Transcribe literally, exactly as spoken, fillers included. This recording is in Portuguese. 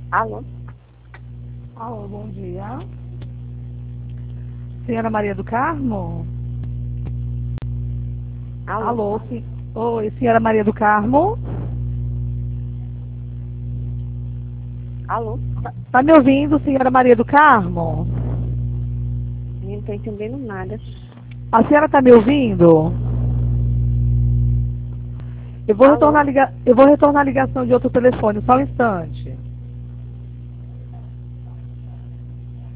Alô? Alô, bom dia. Senhora Maria do Carmo? Alô? Alô, sim. Oi, senhora Maria do Carmo? Alô? Tá me ouvindo, senhora Maria do Carmo? Eu não tô entendendo nada. A senhora tá me ouvindo? Eu vou Alô? retornar a liga... Eu vou retornar a ligação de outro telefone, só um instante.